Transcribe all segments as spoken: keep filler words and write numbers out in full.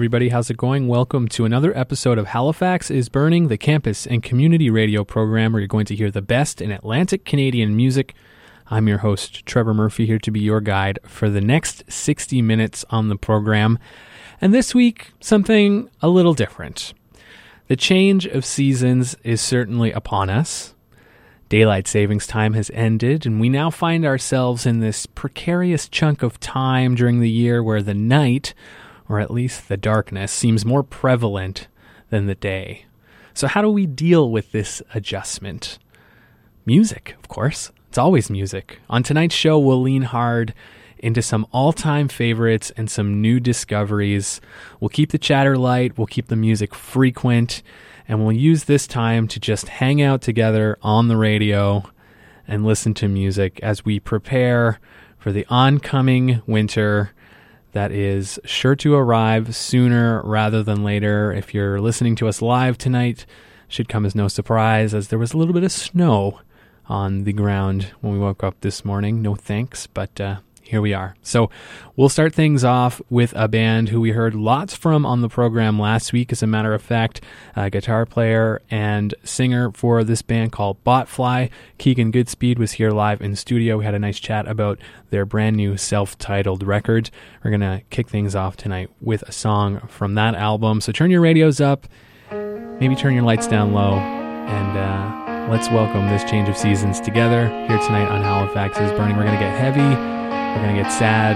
everybody. How's it going? Welcome to another episode of Halifax is Burning, the campus and community radio program where you're going to hear the best in Atlantic Canadian music. I'm your host, Trevor Murphy, here to be your guide for the next sixty minutes on the program. And this week, something a little different. The change of seasons is certainly upon us. Daylight savings time has ended, and we now find ourselves in this precarious chunk of time during the year where the night, or at least the darkness, seems more prevalent than the day. So how do we deal with this adjustment? Music, of course. It's always music. On tonight's show, we'll lean hard into some all-time favorites and some new discoveries. We'll keep the chatter light, we'll keep the music frequent, and we'll use this time to just hang out together on the radio and listen to music as we prepare for the oncoming winter that is sure to arrive sooner rather than later. If you're listening to us live tonight, should come as no surprise, as there was a little bit of snow on the ground when we woke up this morning. No thanks, but uh, here we are. So we'll start things off with a band who we heard lots from on the program last week. As a matter of fact, a guitar player and singer for this band called Botfly, Keegan Goodspeed, was here live in studio. We had a nice chat about their brand new self-titled record. We're going to kick things off tonight with a song from that album. So turn your radios up, maybe turn your lights down low, and uh, let's welcome this change of seasons together here tonight on Halifax is Burning. We're going to get heavy. We're going to get sad.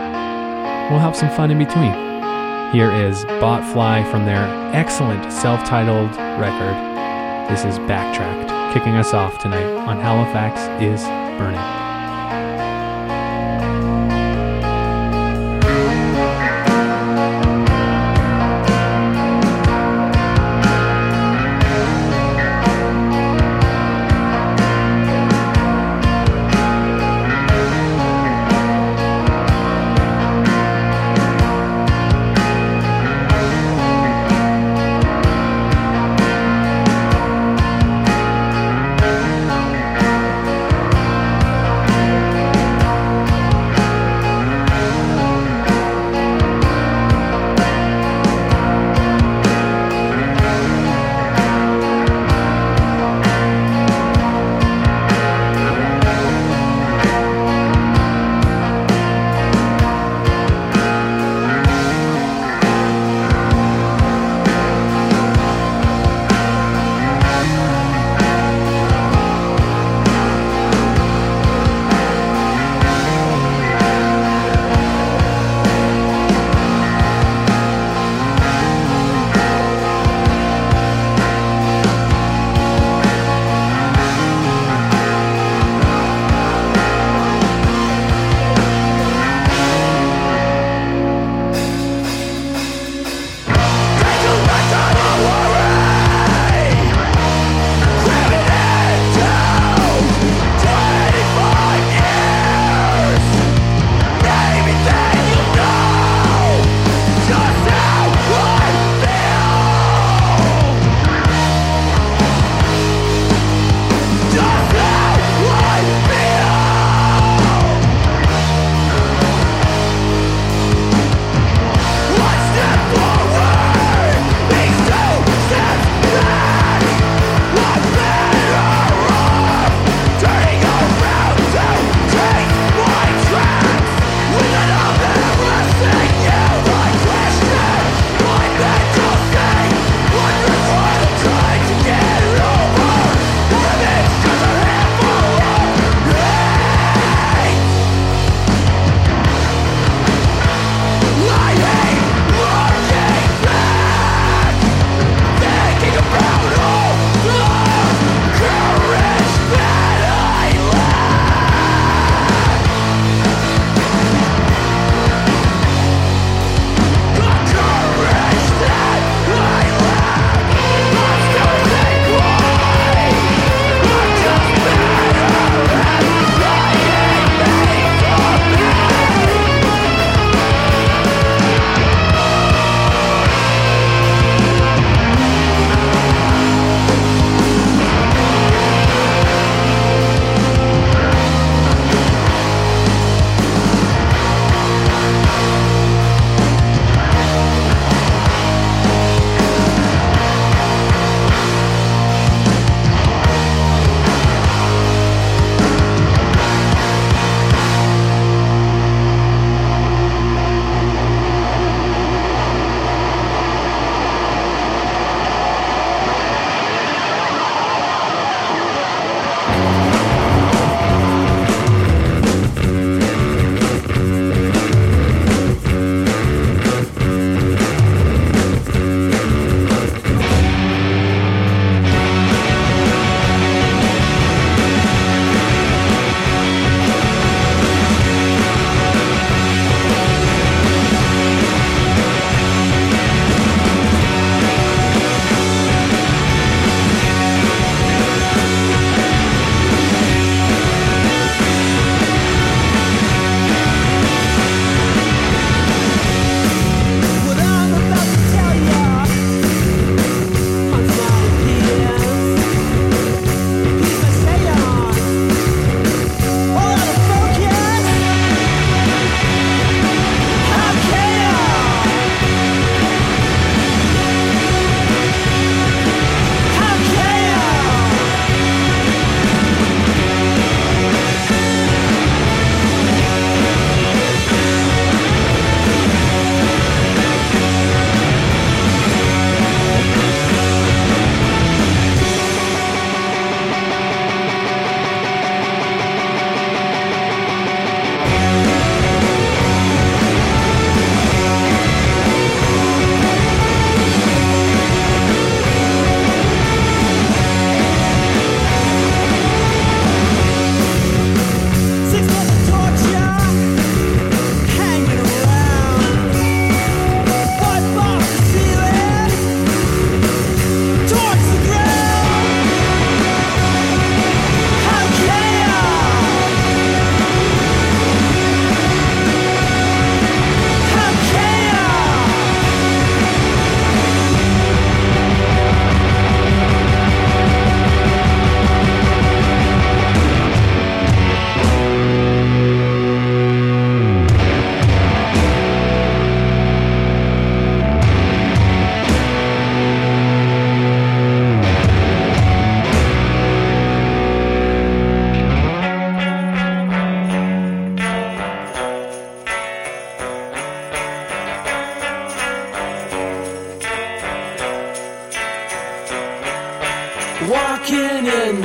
We'll have some fun in between. Here is Botfly from their excellent self-titled record. This is Backtracked, kicking us off tonight on Halifax is Burning. We'll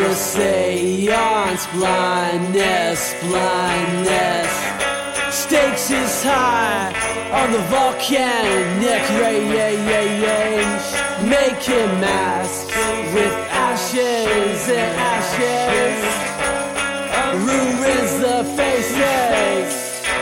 the seance, blindness, blindness. Stakes is high on the volcanic range, making masks with ashes and ashes, ruins the faces,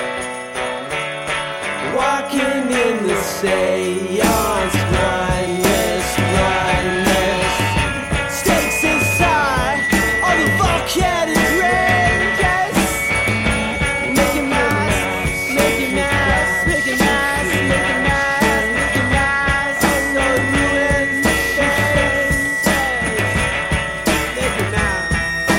walking in the seance, blindness, blindness. Stakes is high on the volcanic ranges, making masks, making masks, making masks, making masks, making masks, so ruins the faces, making masks.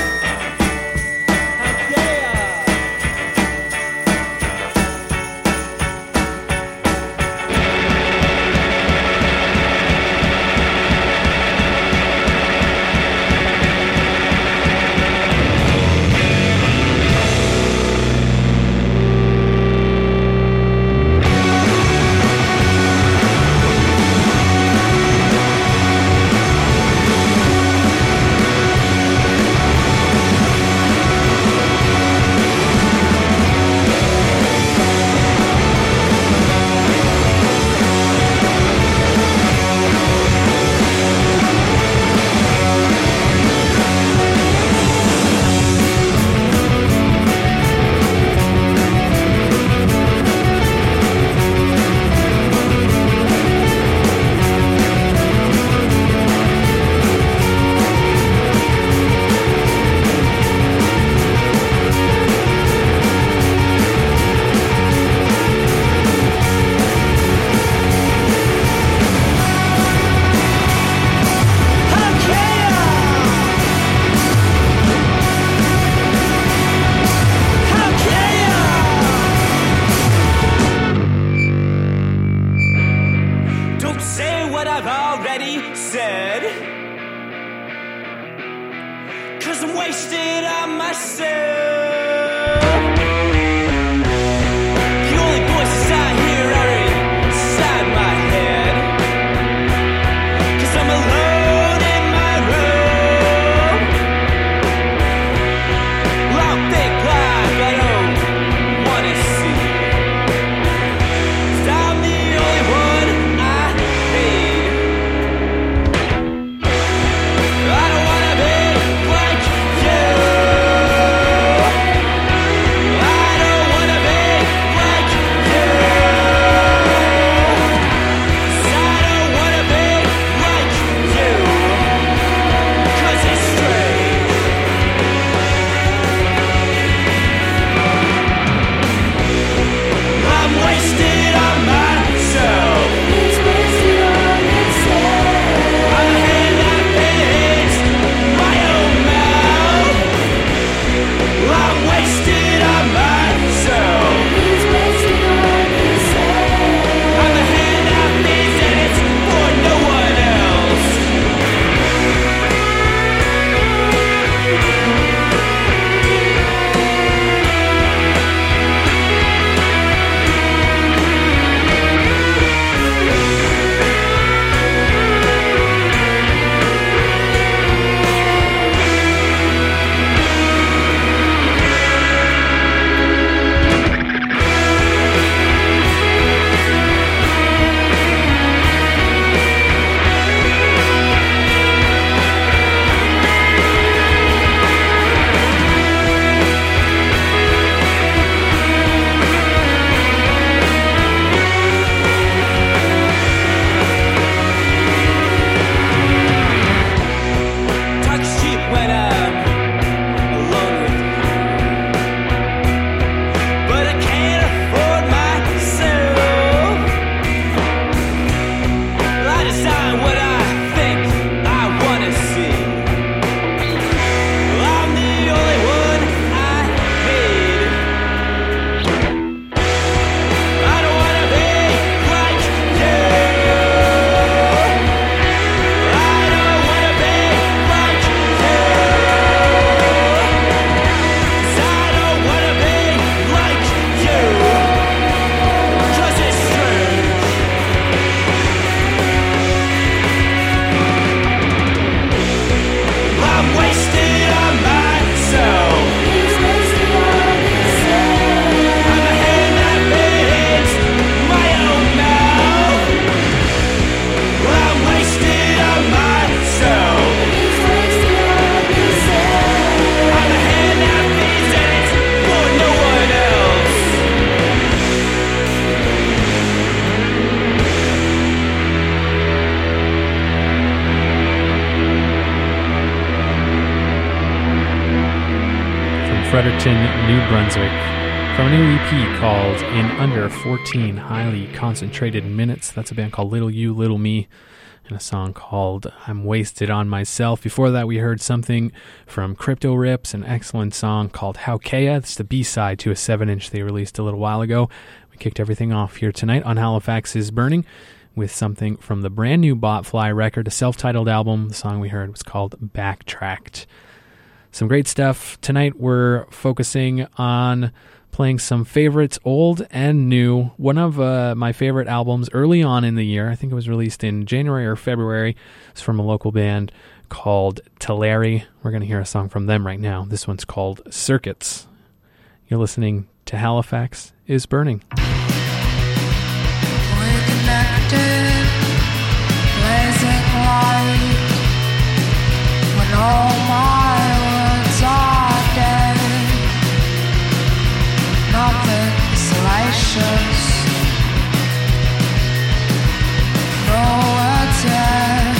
I'm wasted on myself. The only voices I hear are inside my head, 'cause I'm alone in my room. Well, I'll think like I don't wanna see, 'cause I'm the only one I need. I don't wanna be like you. Fredericton, New Brunswick, from a new E P called In Under fourteen Highly Concentrated Minutes. That's a band called Little You, Little Me, and a song called I'm Wasted on Myself. Before that, we heard something from Crypto Rips, an excellent song called Haukea. It's the B-side to a seven inch they released a little while ago. We kicked everything off here tonight on Halifax is Burning with something from the brand new Botfly record, a self-titled album. The song we heard was called Backtracked. Some great stuff. Tonight we're focusing on playing some favorites, old and new. One of uh, my favorite albums early on in the year, I think it was released in January or February, is from a local band called Teleri. We're going to hear a song from them right now. This one's called Circuits. You're listening to Halifax is Burning. We're connected, blazing light, when all my words are dead, nothing salacious, no words yet,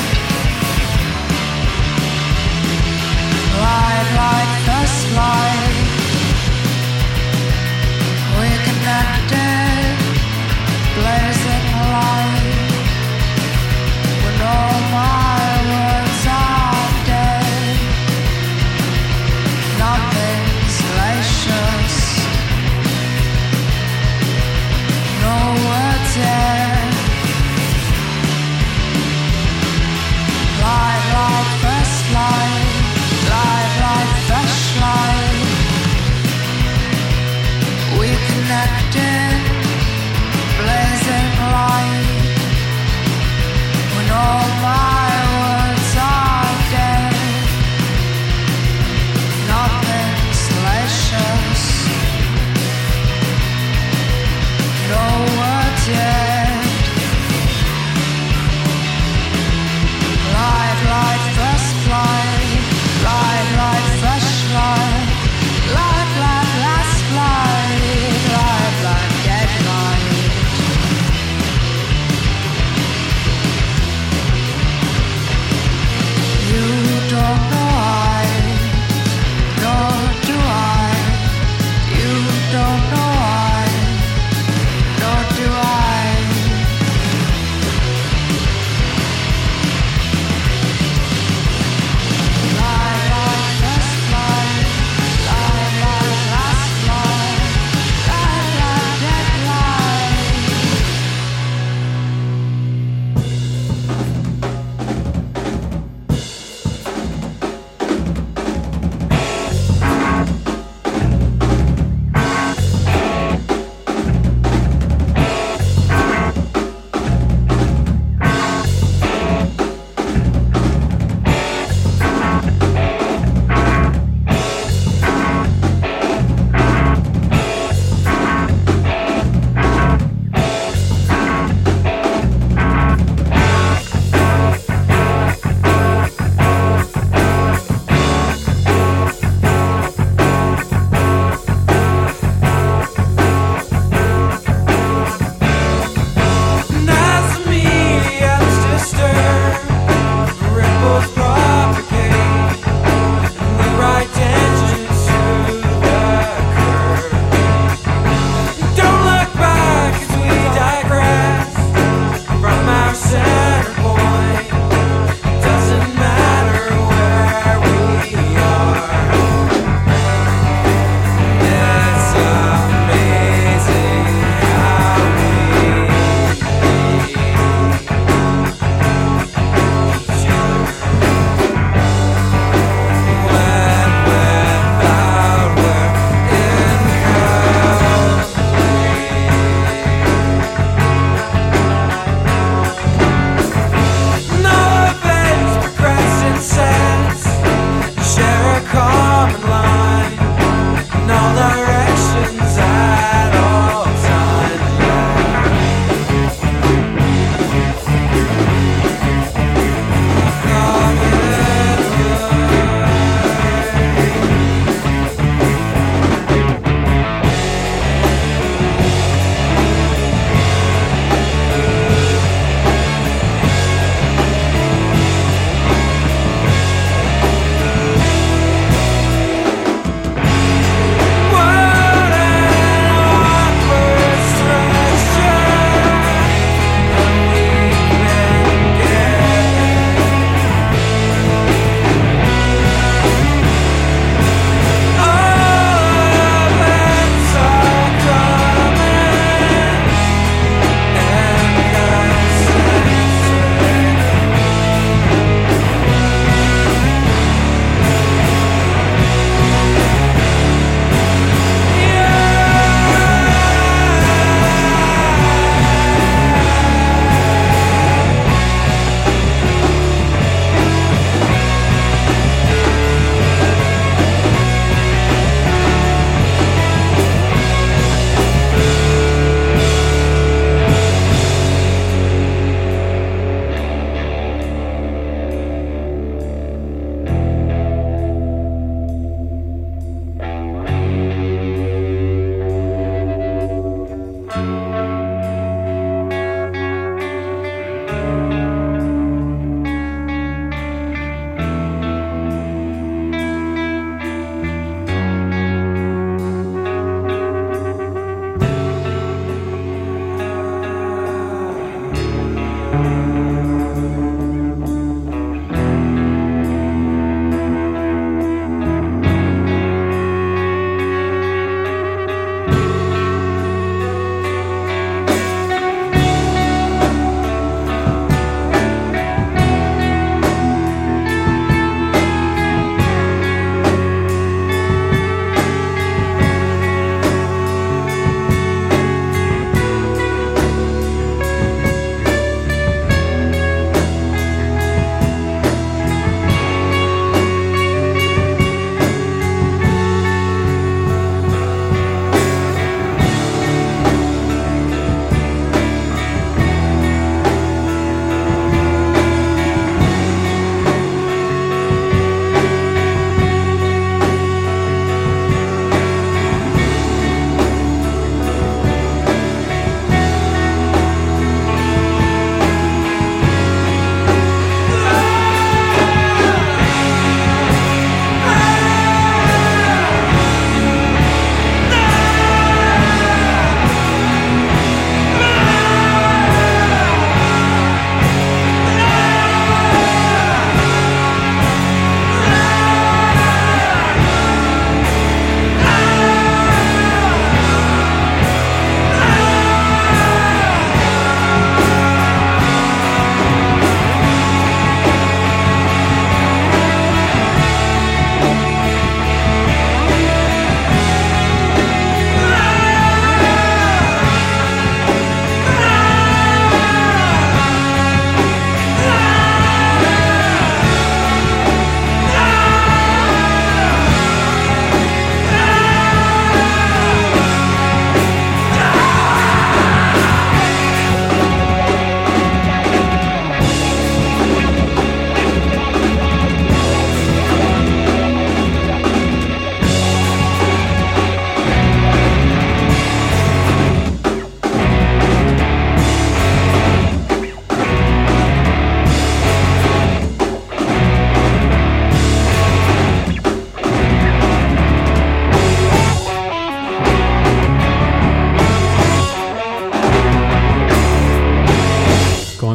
light like first light, we're connected, blazing light.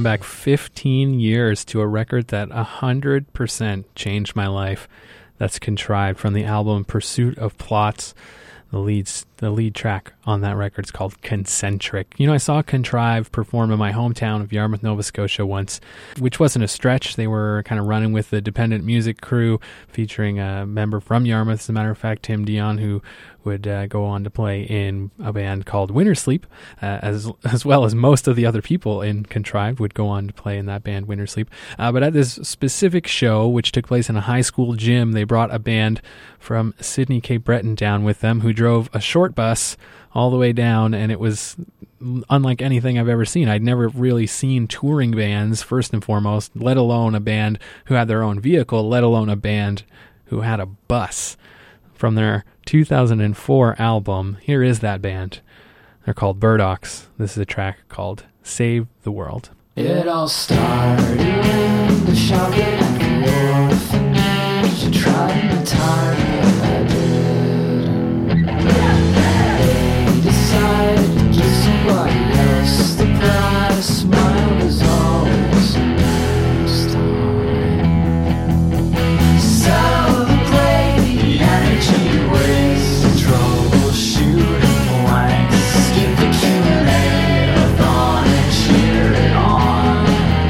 back fifteen years to a record that one hundred percent changed my life. That's Contrived from the album Pursuit of Plots. The leads, the lead track on that record is called Concentric. You know, I saw Contrived perform in my hometown of Yarmouth, Nova Scotia once, which wasn't a stretch. They were kind of running with the Dependent Music crew, featuring a member from Yarmouth, as a matter of fact, Tim Dion, who would uh, go on to play in a band called Winter Sleep, uh, as as well as most of the other people in Contrived would go on to play in that band, Winter Sleep. Uh, but at this specific show, which took place in a high school gym, they brought a band from Sydney, Cape Breton down with them, who drove a short bus all the way down, and it was unlike anything I've ever seen. I'd never really seen touring bands, first and foremost, let alone a band who had their own vehicle, let alone a band who had a bus. From their two thousand four album, here is that band. They're called Burdocks. This is a track called Save the World. It all started in the shopping at the orphanage. You tried to tire me, I did. They decided to give somebody else the price. Mine was always next time. Celebrate the energy waste, troubleshooting blanks. Skip the Q and A, a thought and cheer it on.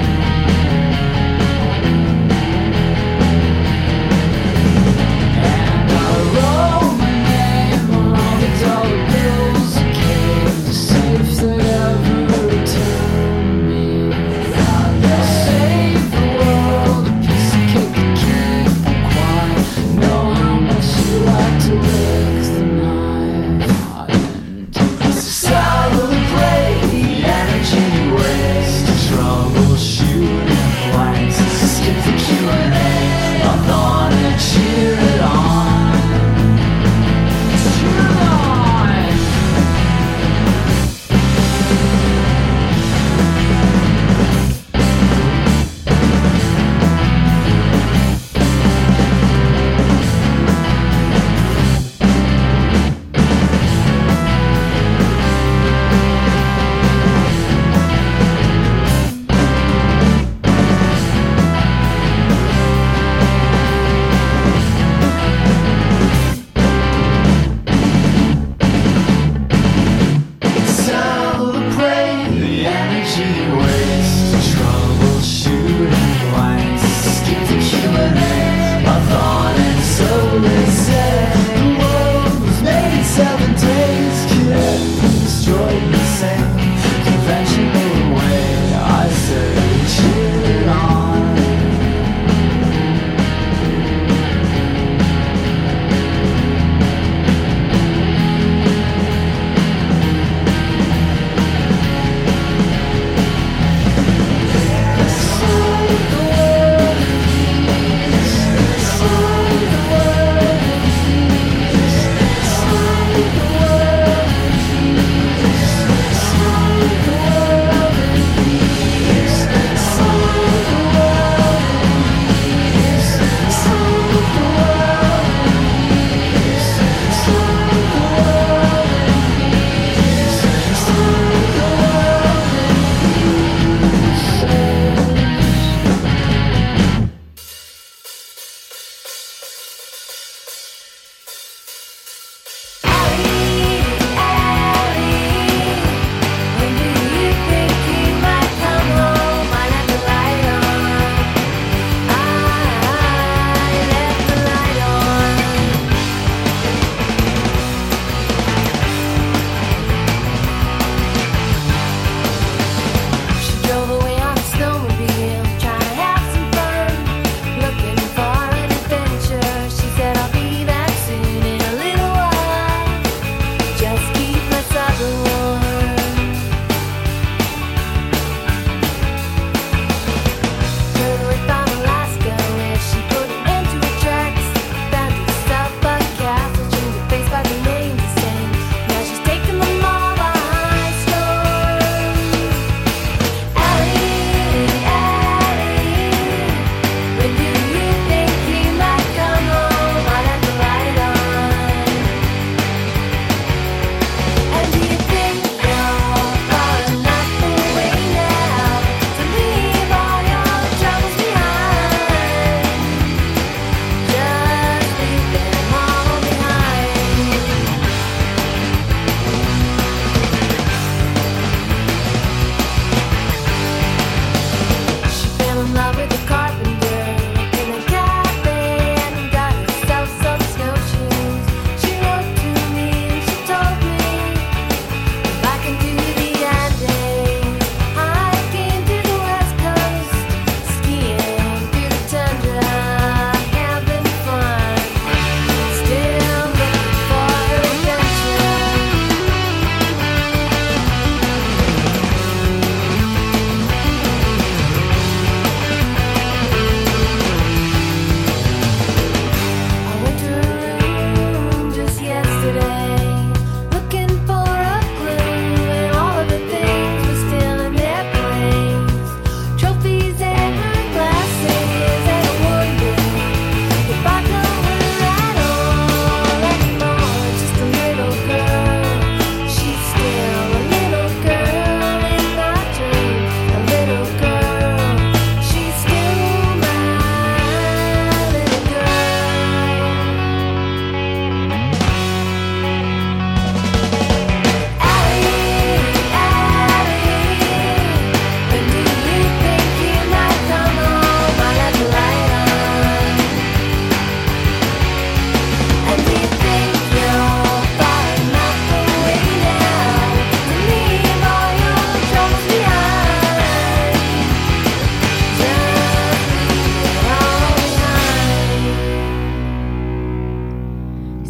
And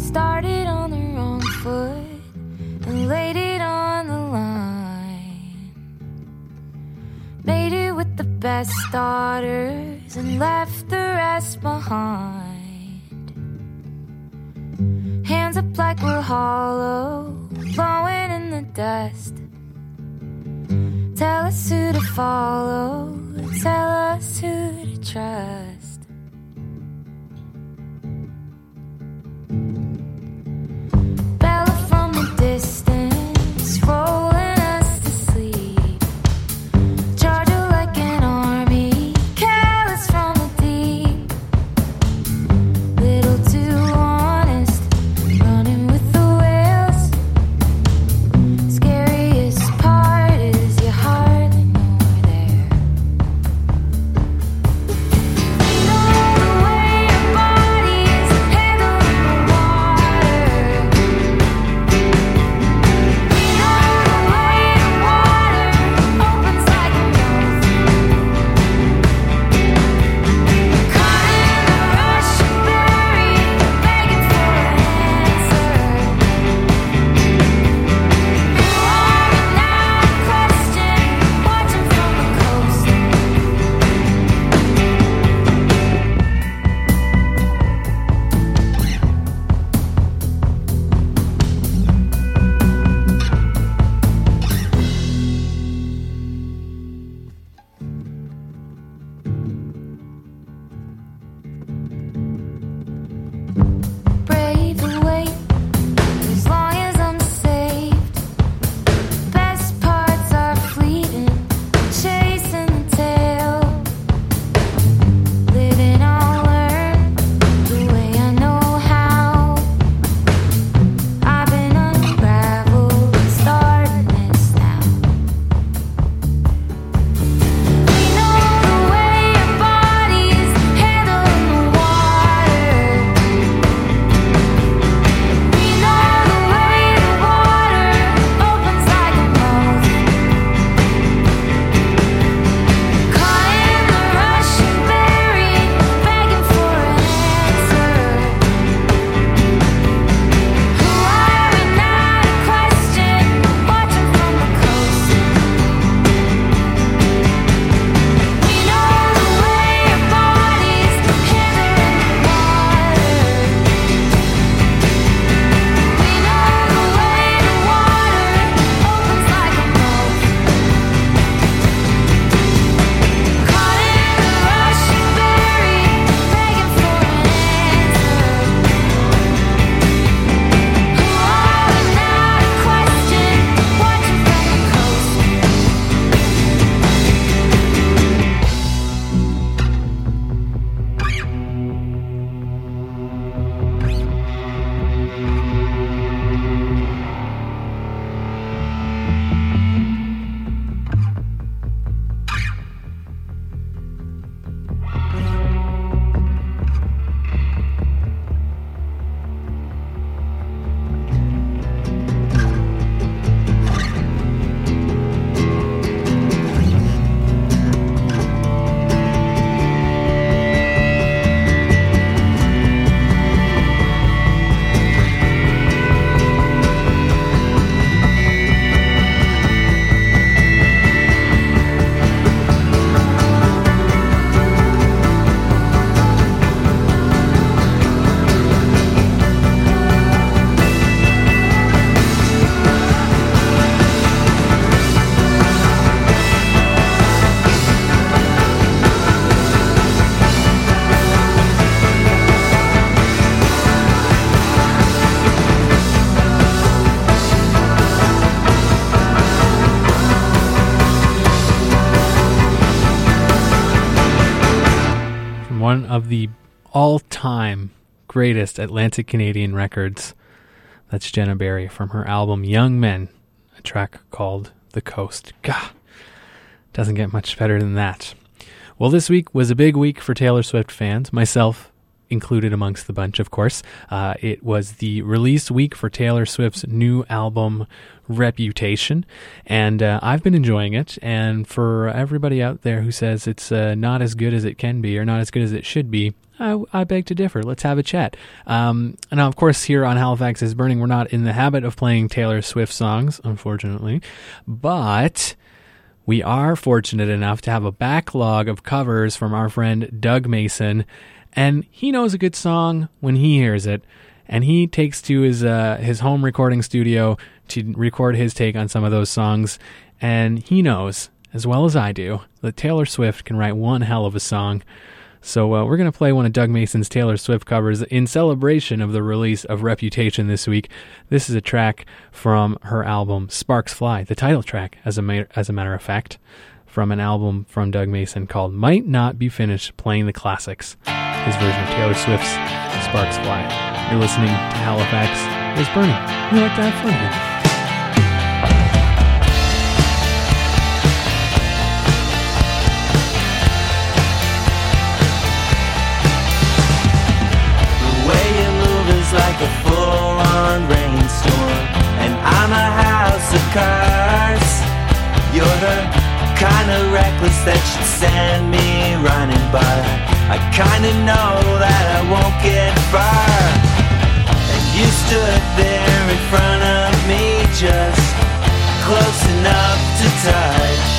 started on the wrong foot and laid it on the line. Made it with the best starters and left the rest behind. Hands up like we're hollow, blowing in the dust. Tell us who to follow, tell us who to trust. Bella from the distance, rolling us to sleep. Charge her like an army, careless from the deep. Little too honest, running with the whales. Scariest part is you hardly know we're there. We know the way your body is handling the water. We know the way the water opens like a mouth. Caught in the rush and buried, begging for an answer. Who are we now? Question, watching from the coast. Brave the wait, as long as I'm saved. Best parts are fleeting, chasing the tail. Living I'll learn the way I know how. I've been unraveled, starting this now. We know the way your body's handling the water. We know the way the water opens like a mouth. Caught in the rush and buried, begging for an answer. Who are we now? Question, watching from the coast. We know the way your body's handling the water. We know the way the water opens like a mouth. Caught in the rush and buried, begging for an answer. Who are we now? Question, watching from the coast. From one of the all-time greatest Atlantic Canadian records, that's Jenna Barry from her album Young Men, a track called The Coast. God, doesn't get much better than that. Well, this week was a big week for Taylor Swift fans, myself included amongst the bunch, of course. Uh, it was the release week for Taylor Swift's new album, Reputation, and uh, I've been enjoying it. And for everybody out there who says it's uh, not as good as it can be or not as good as it should be, I, I beg to differ. Let's have a chat. Um, now, of course, here on Halifax is Burning, we're not in the habit of playing Taylor Swift songs, unfortunately, but we are fortunate enough to have a backlog of covers from our friend Doug Mason, and he knows a good song when he hears it, and he takes to his uh, his home recording studio to record his take on some of those songs, and he knows, as well as I do, that Taylor Swift can write one hell of a song. So uh, we're going to play one of Doug Mason's Taylor Swift covers in celebration of the release of Reputation this week. This is a track from her album Sparks Fly, the title track, as a, ma- as a matter of fact, from an album from Doug Mason called Might Not Be Finished Playing the Classics, his version of Taylor Swift's Sparks Fly. You're listening to Halifax is Burning. We like to have fun here. Like a full-on rainstorm, and I'm a house of cards. You're the kind of reckless that should send me running, but I kinda know that I won't get far. And you stood there in front of me, just close enough to touch,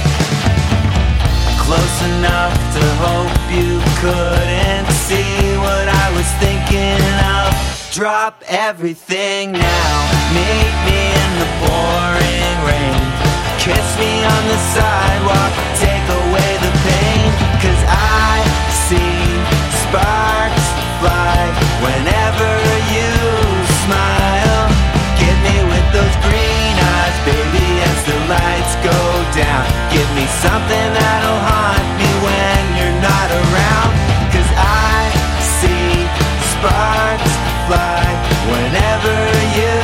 close enough to hope you couldn't see what I was thinking of. Drop everything now, meet me in the pouring rain, kiss me on the sidewalk, take away the pain, 'cause I see sparks fly whenever you smile. Give me with those green eyes, baby, as the lights go down. Give me something that'll haunt me when you're not around, 'cause I see sparks fly whenever you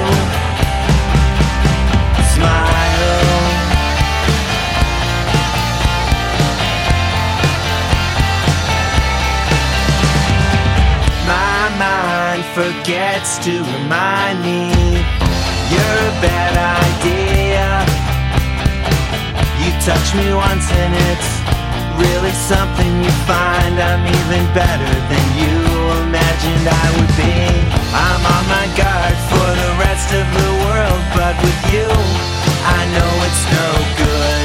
smile. My mind forgets to remind me you're a bad idea. You touch me once and it's really something you find. I'm even better than you imagined I would be. I'm on my guard for the rest of the world, but with you, I know it's no good.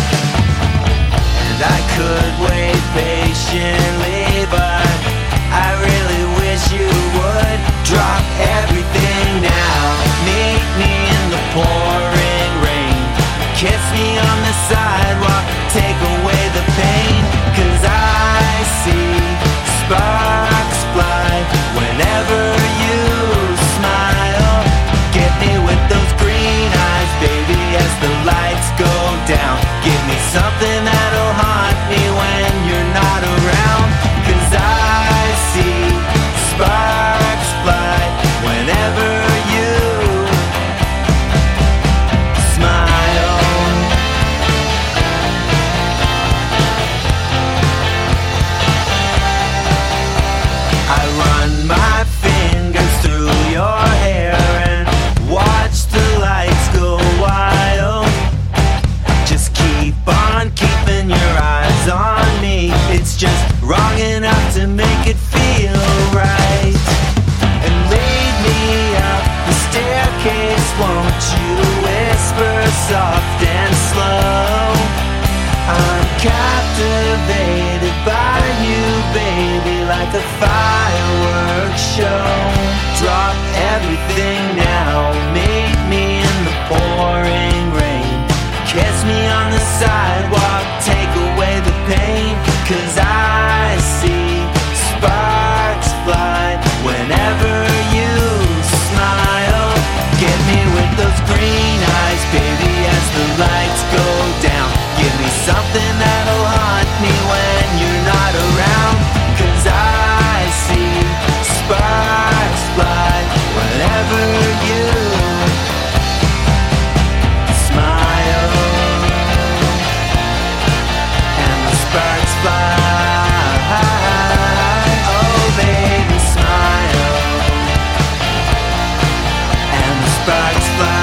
And I could wait patiently, but I really wish you would drop everything now. Meet me in the pouring rain, kiss me on the sidewalk, take away the pain, 'cause I see sparks fly whenever you smile. Get me with those green eyes, baby, as the lights go down. Give me something that'll haunt me when you're not around, 'cause I see sparks fly whenever you smile. I run my fingers through your hair and watch the lights go wild. Just keep on keeping your eyes on me. It's just wrong enough to make it feel right. And lead me up the staircase, won't you whisper soft and slow? I'm captivated by you, baby, like a fireworks show. Drop everything now, meet me in the pouring rain, kiss me on the sidewalk, take away the pain, 'cause I see sparks fly whenever you smile. Get me with those green eyes, baby, as the lights go down. Give me something that'll haunt me when you're not around, 'cause I see sparks fly whenever you smile. And the sparks fly. Oh baby, smile. And the sparks fly.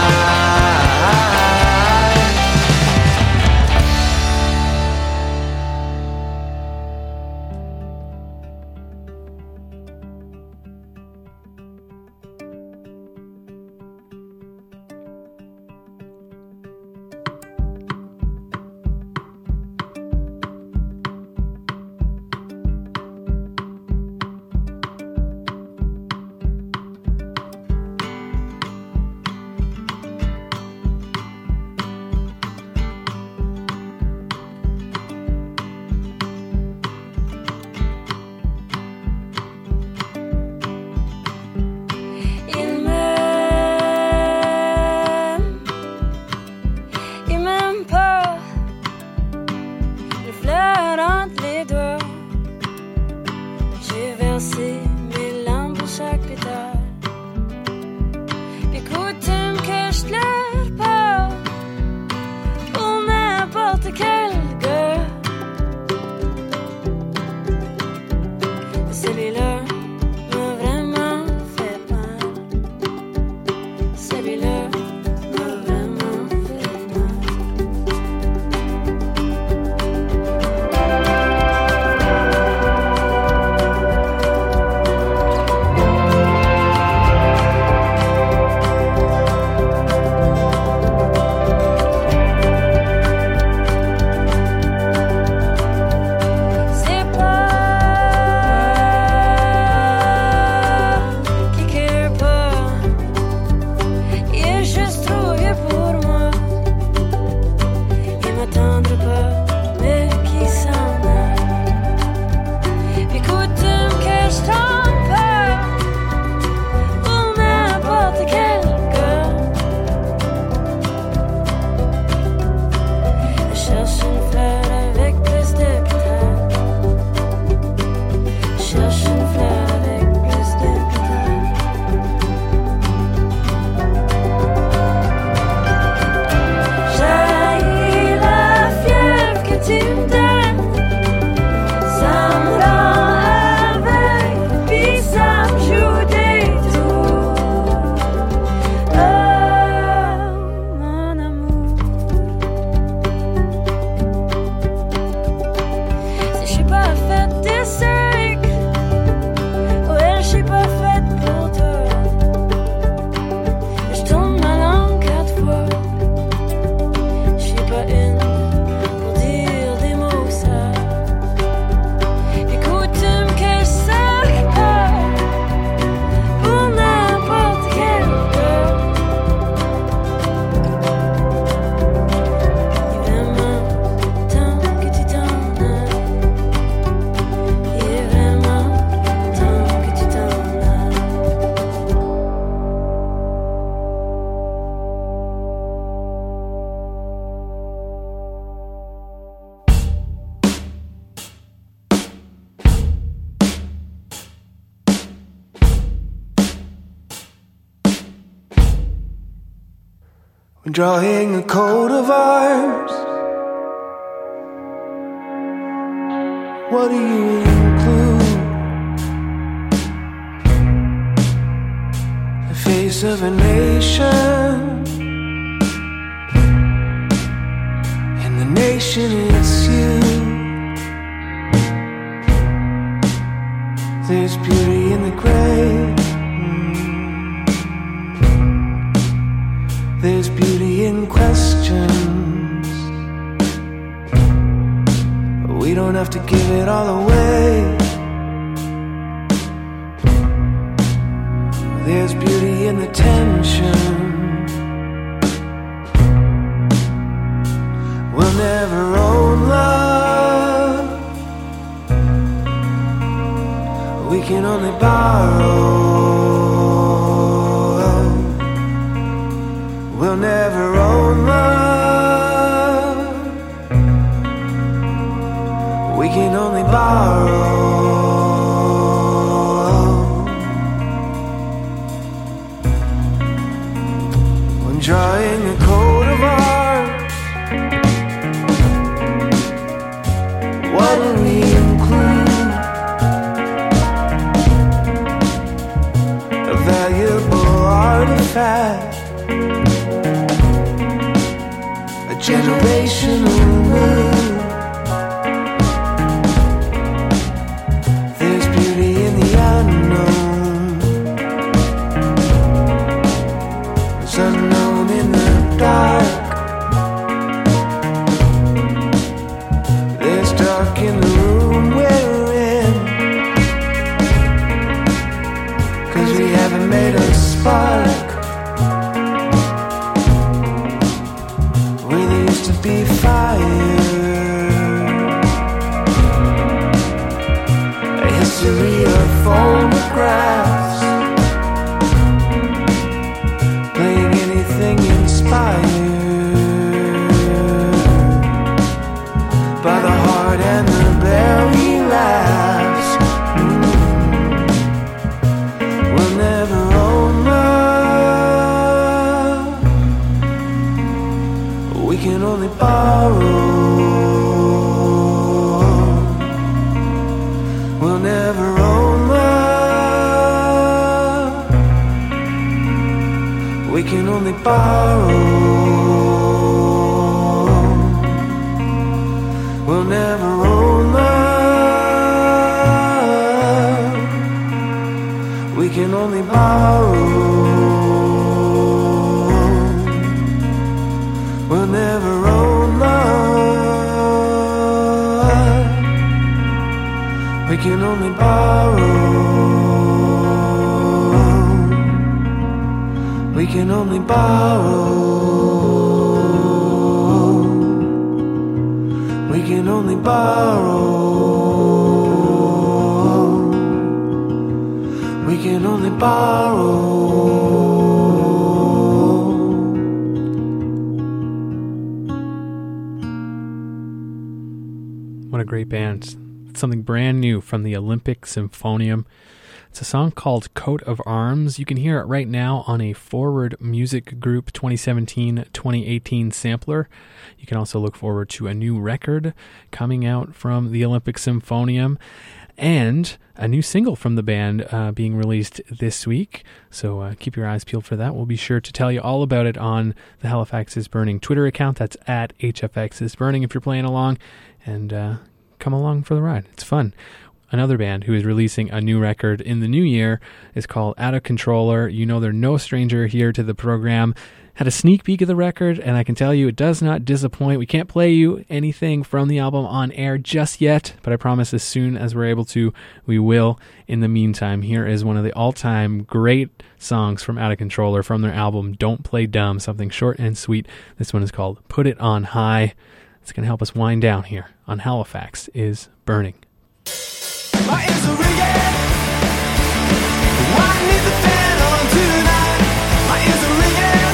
When drawing a coat of arms, what do you include? The face of a nation, and the nation is you. There's beauty in the gray, there's beauty in questions. We don't have to give it all away. There's beauty in the tension. We'll never own love, we can only borrow. We'll never own love, we can only borrow. When drawing a coat of arms, what do we include? A valuable artifact, generational mood. There's beauty in the unknown, there's unknown in the dark. There's dark in the room we're in, 'cause we haven't made a spark. Be fire, a history of phonographs, playing anything inspired by the heart and the belly laughs. Mm. We'll never own love, we can only borrow. We'll never own love, we can only borrow. We'll never own love, we can only borrow. We'll never own love, we can only borrow. We can only borrow. We can only borrow. We can only borrow. What a great band. Something brand new from the Olympic Symphonium. It's a song called Coat of Arms. You can hear it right now on a Forward Music Group twenty seventeen twenty eighteen sampler. You can also look forward to a new record coming out from the Olympic Symphonium and a new single from the band uh, being released this week. So uh, keep your eyes peeled for that. We'll be sure to tell you all about it on the Halifax is Burning Twitter account. That's at H F X is Burning if you're playing along. And uh, come along for the ride. It's fun. Another band who is releasing a new record in the new year is called Out of Controller. You know they're no stranger here to the program. Had a sneak peek of the record, and I can tell you it does not disappoint. We can't play you anything from the album on air just yet, but I promise as soon as we're able to, we will. In the meantime, here is one of the all-time great songs from Out of Controller from their album Don't Play Dumb, something short and sweet. This one is called Put It On High. It's going to help us wind down here on Halifax is Burning. My ears are ringing, I need the fan on tonight. My ears are ringing,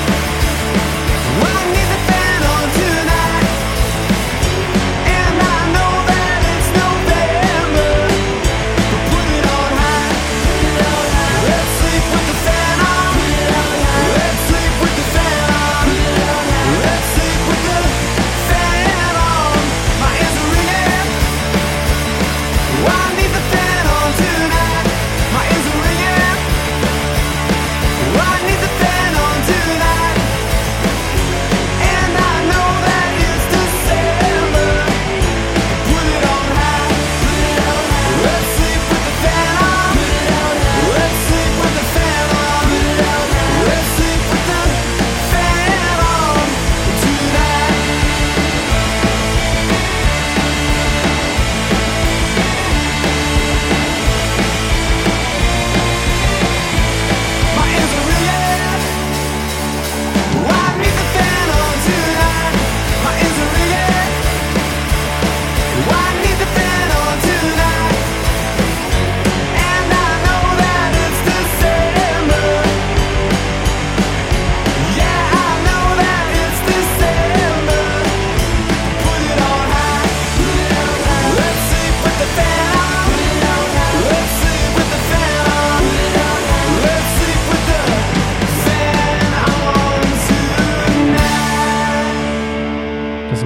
I need the fan on tonight. And I know that it's November, but put it on high. Let's sleep with the fan on. Let's sleep with the fan on.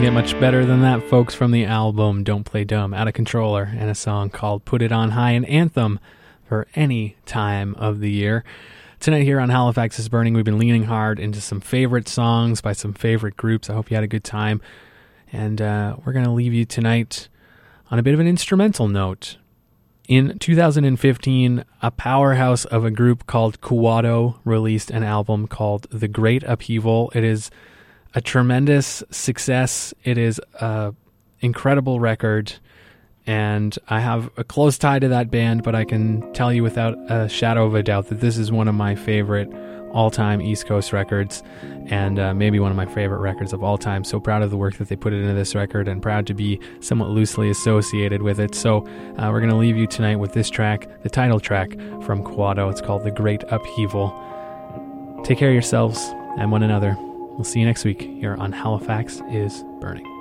get much better than that, folks, from the album Don't Play Dumb, Out of Controller, and a song called Put It On High, an anthem for any time of the year. Tonight here on Halifax is Burning, we've been leaning hard into some favorite songs by some favorite groups. I hope you had a good time. And uh, we're going to leave you tonight on a bit of an instrumental note. In two thousand fifteen, a powerhouse of a group called Kuwato released an album called The Great Upheaval. It is a tremendous success. It is an incredible record, and I have a close tie to that band, but I can tell you without a shadow of a doubt that this is one of my favorite all-time East Coast records, and uh, maybe one of my favorite records of all time. So proud of the work that they put into this record, and proud to be somewhat loosely associated with it. So uh, we're going to leave you tonight with this track, the title track from Kuwato. It's called The Great Upheaval. Take care of yourselves and one another. We'll see you next week here on Halifax is Burning.